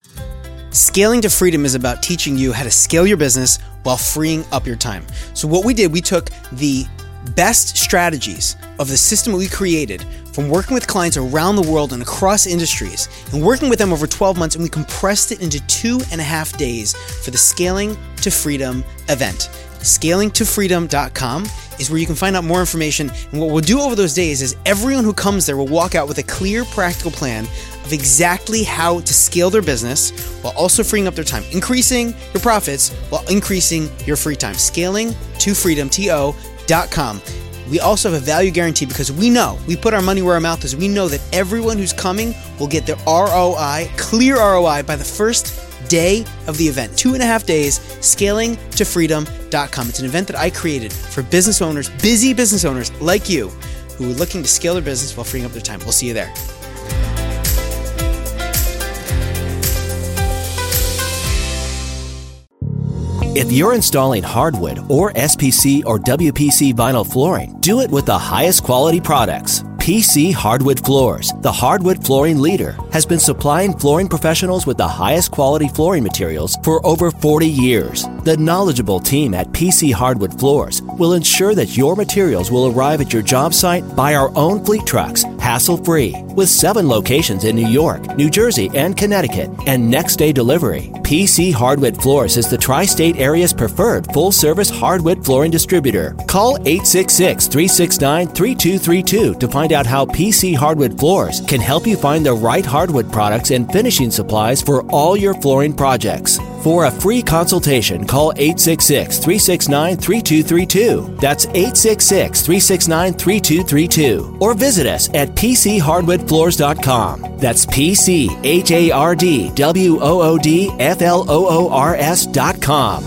Scaling to Freedom is about teaching you how to scale your business while freeing up your time. So what we did, we took the best strategies of the system we created from working with clients around the world and across industries and working with them over twelve months, and we compressed it into two and a half days for the Scaling to Freedom event. scaling to freedom dot com is where you can find out more information. And what we'll do over those days is everyone who comes there will walk out with a clear, practical plan of exactly how to scale their business while also freeing up their time, increasing your profits while increasing your free time. scaling to freedom dot com. We also have a value guarantee because we know, we put our money where our mouth is. We know that everyone who's coming will get their R O I, clear R O I, by the first day of the event. Two and a half days, scaling to freedom dot com. It's an event that I created for business owners, busy business owners like you, who are looking to scale their business while freeing up their time. We'll see you there. If you're installing hardwood or S P C or W P C vinyl flooring, do it with the highest quality products. P C Hardwood Floors, the hardwood flooring leader, has been supplying flooring professionals with the highest quality flooring materials for over forty years. The knowledgeable team at P C Hardwood Floors will ensure that your materials will arrive at your job site by our own fleet trucks, hassle-free. With seven locations in New York, New Jersey, and Connecticut, and next-day delivery, P C Hardwood Floors is the tri-state area's preferred full-service hardwood flooring distributor. Call eight six six, three six nine, three two three two to find out how P C Hardwood Floors can help you find the right hardwood products and finishing supplies for all your flooring projects. For a free consultation, call eight six six, three six nine, three two three two. That's eight six six, three six nine, three two three two. Or visit us at p c hardwood floors dot com. That's P C H A R D W O O D F L O O R S dot com.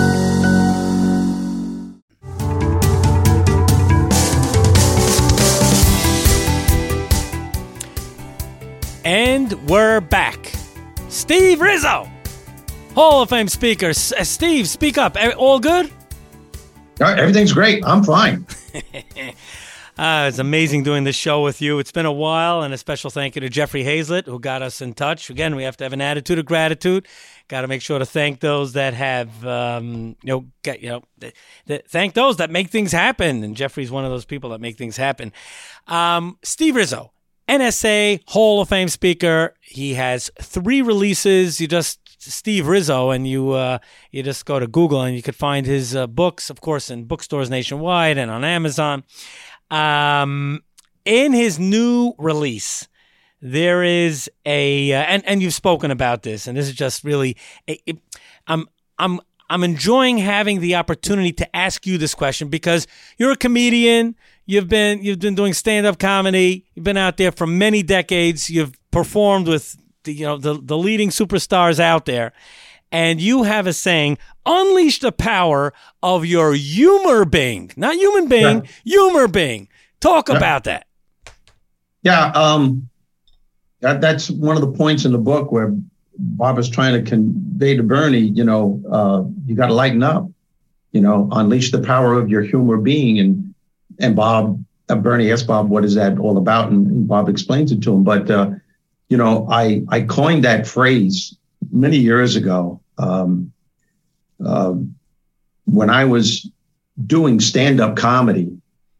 And we're back. Steve Rizzo, Hall of Fame speaker. S- uh, Steve, speak up. All good? Everything's great. I'm fine. uh, it's amazing doing this show with you. It's been a while, and a special thank you to Jeffrey Hazlett, who got us in touch. Again, we have to have an attitude of gratitude. Got to make sure to thank those that have, um, you know, get, you know, th- th- thank those that make things happen. And Jeffrey's one of those people that make things happen. Um, Steve Rizzo, N S A Hall of Fame speaker. He has three releases. You just Steve Rizzo, and you uh, you just go to Google, and you could find his uh, books, of course, in bookstores nationwide and on Amazon. Um, in his new release, there is a uh, and and you've spoken about this, and this is just really, it, it, I'm I'm I'm enjoying having the opportunity to ask you this question because you're a comedian. You've been you've been doing stand-up comedy. You've been out there for many decades. You've performed with the, you know the, the leading superstars out there, and you have a saying: "Unleash the power of your humor being, not human being, yeah. humor being." Talk yeah. about that. Yeah, um, that, that's one of the points in the book where Bob is trying to convey to Bernie. You know, uh, you got to lighten up. You know, unleash the power of your humor being and. And Bob, uh, Bernie asked Bob, what is that all about? And, and Bob explains it to him. But uh, You know, I, I coined that phrase many years ago um, uh, when I was doing stand-up comedy.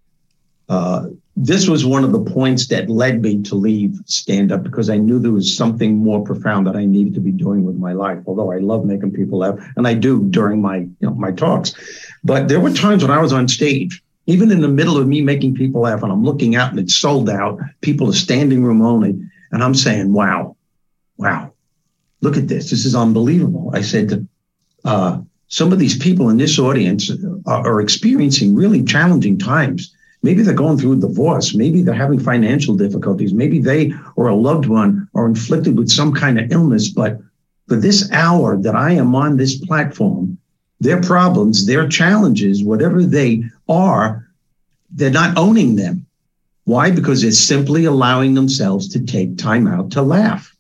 Uh, this was one of the points that led me to leave stand-up, because I knew there was something more profound that I needed to be doing with my life. Although I love making people laugh, and I do during my, you know, my talks. But there were times when I was on stage, even in the middle of me making people laugh, and I'm looking out and it's sold out. People are standing room only. And I'm saying, wow, wow, look at this. This is unbelievable. I said, uh, some of these people in this audience are, are experiencing really challenging times. Maybe they're going through a divorce. Maybe they're having financial difficulties. Maybe they or a loved one are inflicted with some kind of illness. But for this hour that I am on this platform, their problems, their challenges, whatever they are, they're not owning them. Why? Because it's simply allowing themselves to take time out to laugh.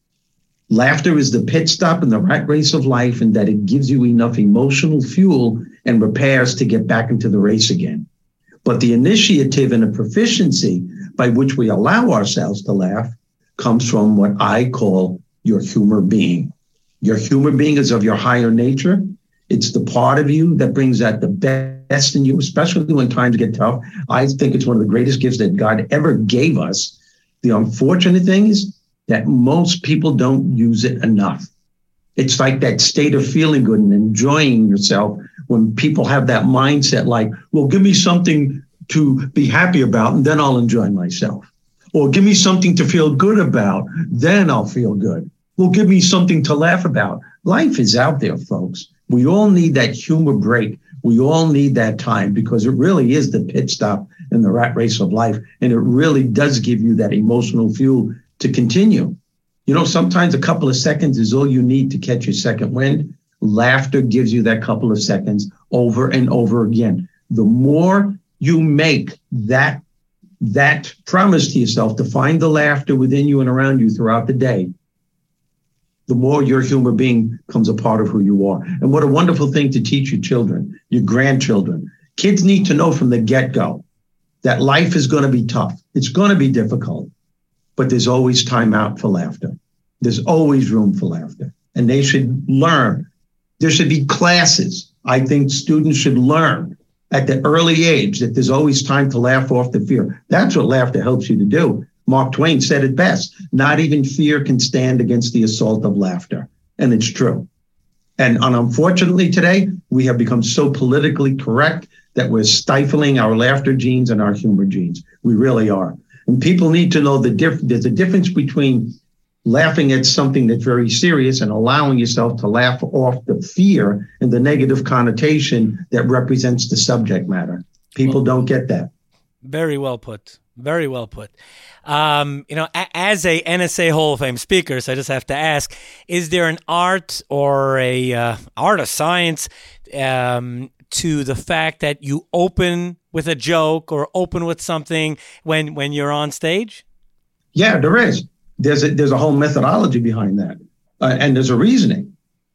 Laughter is the pit stop in the rat race of life, and that it gives you enough emotional fuel and repairs to get back into the race again. But the initiative and the proficiency by which we allow ourselves to laugh comes from what I call your humor being. Your humor being is of your higher nature. It's the part of you that brings out the best in you, especially when times get tough. I think it's one of the greatest gifts that God ever gave us. The unfortunate thing is that most people don't use it enough. It's like that state of feeling good and enjoying yourself when people have that mindset like, well, give me something to be happy about and then I'll enjoy myself. Or give me something to feel good about, then I'll feel good. Well, give me something to laugh about. Life is out there, folks. We all need that humor break. We all need that time, because it really is the pit stop in the rat race of life. And it really does give you that emotional fuel to continue. You know, sometimes a couple of seconds is all you need to catch your second wind. Laughter gives you that couple of seconds over and over again. The more you make that, that promise to yourself to find the laughter within you and around you throughout the day, the more your humor being becomes a part of who you are. And what a wonderful thing to teach your children, your grandchildren. Kids need to know from the get-go that life is going to be tough. It's going to be difficult, but there's always time out for laughter. There's always room for laughter. And they should learn. There should be classes. I think students should learn at the early age that there's always time to laugh off the fear. That's what laughter helps you to do. Mark Twain said it best. Not even fear can stand against the assault of laughter. And it's true. And, and unfortunately today, we have become so politically correct that we're stifling our laughter genes and our humor genes. We really are. And people need to know the diff- there's a difference between laughing at something that's very serious and allowing yourself to laugh off the fear and the negative connotation that represents the subject matter. People well, don't get that. Very well put. Very well put. Um, you know, a- as a N S A Hall of Fame speaker, so I just have to ask, is there an art or a uh, art of science um, to the fact that you open with a joke or open with something when, when you're on stage? Yeah, there is. There's a, there's a whole methodology behind that. Uh, and there's a reasoning.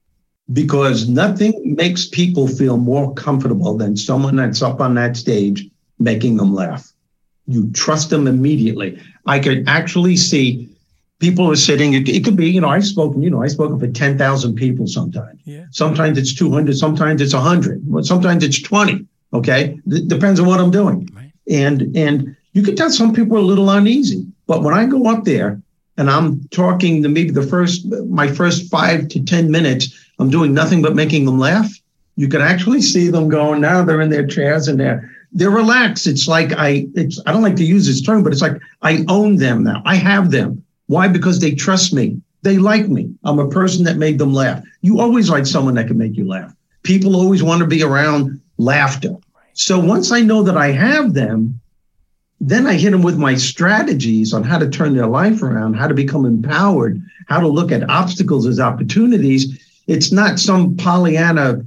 Because nothing makes people feel more comfortable than someone that's up on that stage making them laugh. You trust them immediately. I could actually see people are sitting. It, it could be, you know, I've spoken, you know, I've spoken for ten thousand people sometimes. Yeah. Sometimes it's two hundred, sometimes it's one hundred, sometimes it's twenty. Okay. It depends on what I'm doing. Right. And, and you can tell some people are a little uneasy. But when I go up there and I'm talking to maybe the first, my first five to ten minutes, I'm doing nothing but making them laugh. You can actually see them going, now they're in their chairs and they're, they're relaxed. It's like I, it's, I don't like to use this term, but it's like I own them now. I have them. Why? Because they trust me. They like me. I'm a person that made them laugh. You always like someone that can make you laugh. People always want to be around laughter. So once I know that I have them, then I hit them with my strategies on how to turn their life around, how to become empowered, how to look at obstacles as opportunities. It's not some Pollyanna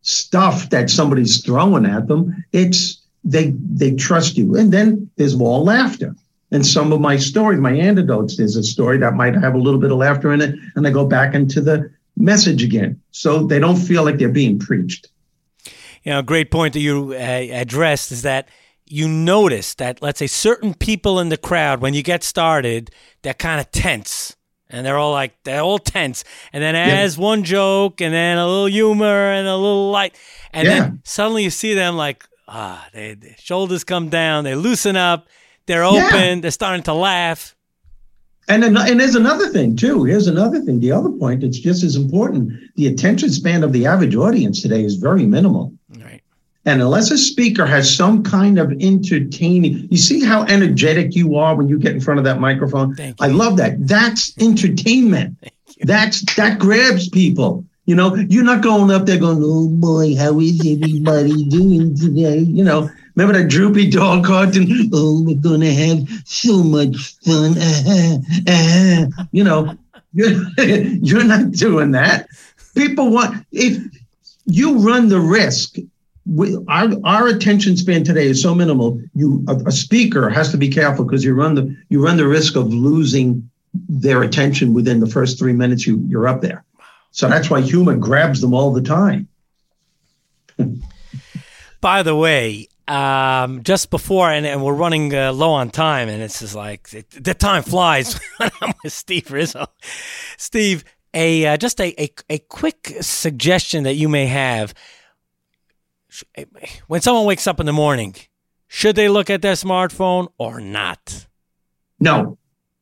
stuff that somebody's throwing at them. It's they they trust you. And then there's more laughter. And some of my stories, my anecdotes, there's a story that might have a little bit of laughter in it, and I go back into the message again. So they don't feel like they're being preached. You know, a great point that you uh, addressed is that you notice that, let's say, certain people in the crowd, when you get started, they're kind of tense. And they're all like, they're all tense. And then as Yep. one joke and then a little humor and a little light. And Yeah. then suddenly you see them like, ah, they, their shoulders come down, they loosen up, they're open, Yeah. they're starting to laugh. And then, and there's another thing too. Here's another thing. The other point that's just as important. The attention span of the average audience today is very minimal. Right. And unless a speaker has some kind of entertaining, you see how energetic you are when you get in front of that microphone? Thank you. I love that. That's entertainment. That's that grabs people. You know, you're not going up there going, oh boy, how is everybody doing today? You know, remember that Droopy Dog cartoon? Oh, we're going to have so much fun. Uh-huh, uh-huh. You know, you're, you're not doing that. People want, if you run the risk, we, our, our attention span today is so minimal, you a, a speaker has to be careful because you run the you run the risk of losing their attention within the first three minutes you, you're up there. So that's why humor grabs them all the time. By the way, um, just before, and, and we're running uh, low on time, and it's just like, it, the time flies when I'm with Steve Rizzo. Steve, a uh, just a, a, a quick suggestion that you may have. When someone wakes up in the morning, should they look at their smartphone or not? No,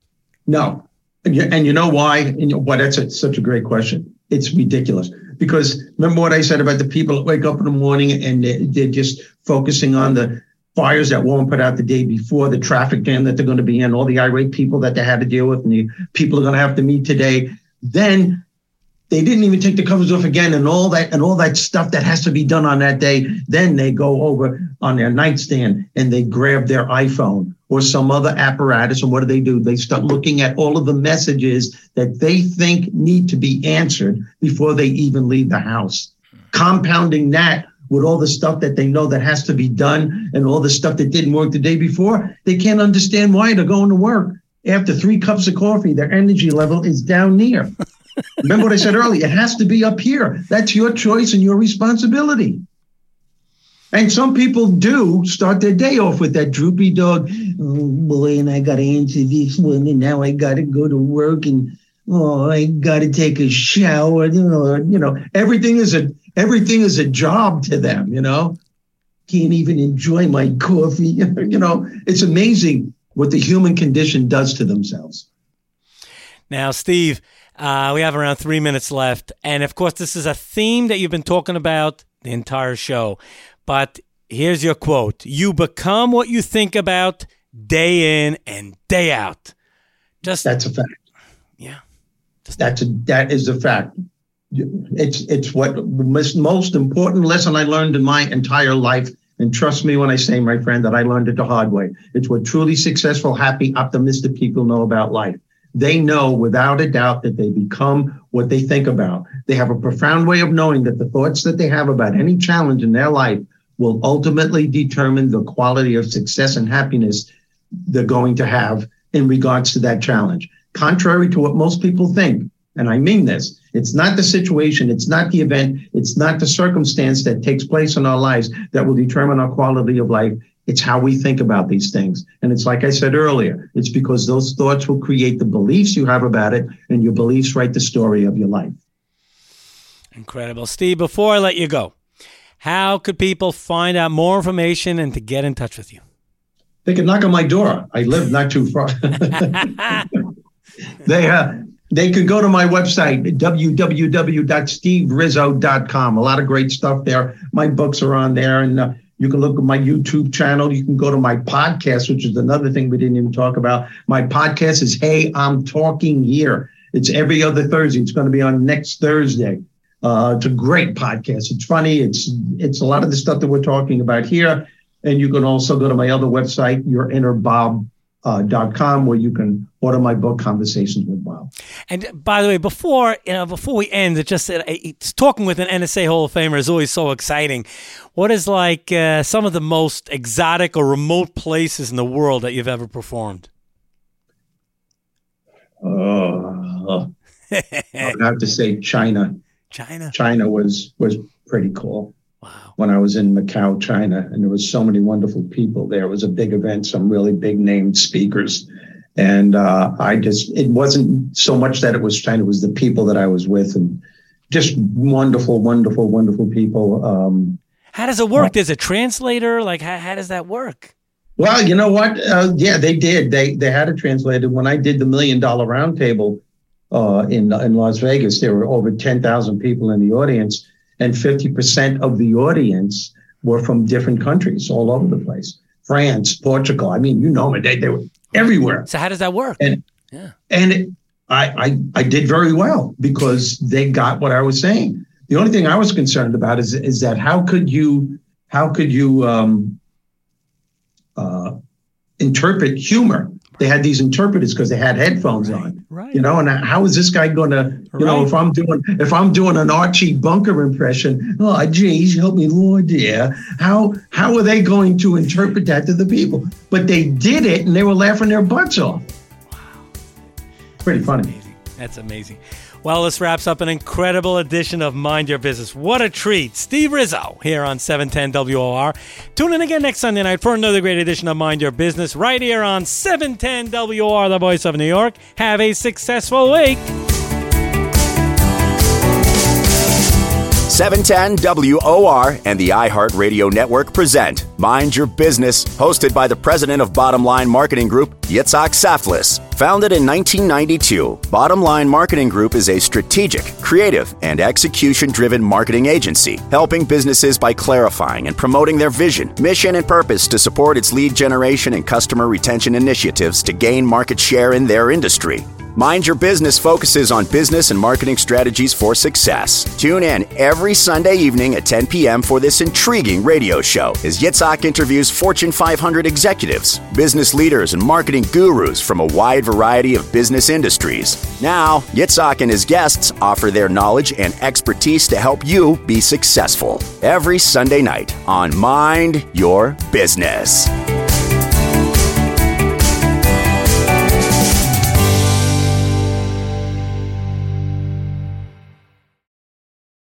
no. And you, and you know why? And you know, why that's a, such a great question. It's ridiculous. Because remember what I said about the people that wake up in the morning and they, they're just focusing on the fires that weren't put out the day before, the traffic jam that they're going to be in, all the irate people that they had to deal with, and the people are going to have to meet today. Then they didn't even take the covers off again, and all that and all that stuff that has to be done on that day. Then they go over on their nightstand and they grab their iPhone or some other apparatus, and what do they do? They start looking at all of the messages that they think need to be answered before they even leave the house. Compounding that with all the stuff that they know that has to be done and all the stuff that didn't work the day before, they can't understand why they're going to work. After three cups of coffee, their energy level is down near. Remember what I said earlier? It has to be up here. That's your choice and your responsibility. And some people do start their day off with that droopy dog. Oh boy, and I got to answer this one, and now I got to go to work, and oh, I got to take a shower. You know, you know, everything is a everything is a job to them. You know, can't even enjoy my coffee. You know, it's amazing what the human condition does to themselves. Now, Steve, uh, we have around three minutes left, and of course, this is a theme that you've been talking about the entire show. But here's your quote. You become what you think about day in and day out. Just That's a fact. Yeah. Just, That's a, that is a fact. It's it's what the most, most important lesson I learned in my entire life. And trust me when I say, my friend, that I learned it the hard way. It's what truly successful, happy, optimistic people know about life. They know without a doubt that they become what they think about. They have a profound way of knowing that the thoughts that they have about any challenge in their life will ultimately determine the quality of success and happiness they're going to have in regards to that challenge. Contrary to what most people think, and I mean this, it's not the situation, it's not the event, it's not the circumstance that takes place in our lives that will determine our quality of life. It's how we think about these things. And it's like I said earlier, it's because those thoughts will create the beliefs you have about it, and your beliefs write the story of your life. Incredible. Steve, before I let you go, how could people find out more information and to get in touch with you? They can knock on my door. I live not too far. they uh, they could go to my website, w w w dot steve rizzo dot com. A lot of great stuff there. My books are on there, and uh, you can look at my YouTube channel. You can go to my podcast, which is another thing we didn't even talk about. My podcast is Hey, I'm Talking Here. It's every other Thursday. It's going to be on next Thursday. Uh, it's a great podcast. It's funny. It's it's a lot of the stuff that we're talking about here. And you can also go to my other website, your inner bob dot com, where you can order my book, Conversations with Bob. And by the way, before you know, before we end, it just it's talking with an N S A Hall of Famer is always so exciting. What is like uh, some of the most exotic or remote places in the world that you've ever performed? Oh, I would have to say China. China. China was was pretty cool. Wow. When I was in Macau, China, and there was so many wonderful people there. It was a big event, some really big named speakers. And uh, I just, it wasn't so much that it was trying, it was the people that I was with, and just wonderful, wonderful, wonderful people. Um, how does it work? There's a translator? Like, how, how does that work? Well, you know what? Uh, yeah, they did. They they had it translated. When I did the Million Dollar Roundtable uh, in, in Las Vegas, there were over ten thousand people in the audience, and fifty percent of the audience were from different countries all over the place. France, Portugal. I mean, you know it. They, they were everywhere. So how does that work? And yeah, and it, I, I I did very well because they got what I was saying. The only thing I was concerned about is is that how could you how could you um, uh, interpret humor? They had these interpreters because they had headphones right, on, right. you know. And how is this guy going to, you right. know, if I'm doing if I'm doing an Archie Bunker impression, oh geez, help me, Lord, dear. How how are they going to interpret that to the people? But they did it, and they were laughing their butts off. Wow, pretty That's funny. Amazing. That's amazing. Well, this wraps up an incredible edition of Mind Your Business. What a treat. Steve Rizzo here on seven ten W O R. Tune in again next Sunday night for another great edition of Mind Your Business right here on seven ten W O R, the voice of New York. Have a successful week. seven ten W O R and the iHeartRadio Network present Mind Your Business, hosted by the president of Bottom Line Marketing Group, Yitzhak Saflis. Founded in nineteen ninety-two, Bottom Line Marketing Group is a strategic, creative, and execution-driven marketing agency, helping businesses by clarifying and promoting their vision, mission, and purpose to support its lead generation and customer retention initiatives to gain market share in their industry. Mind Your Business focuses on business and marketing strategies for success. Tune in every Sunday evening at ten p.m. for this intriguing radio show as Yitzhak interviews Fortune five hundred executives, business leaders, and marketing gurus from a wide variety of business industries. Now, Yitzhak and his guests offer their knowledge and expertise to help you be successful. Every Sunday night on Mind Your Business.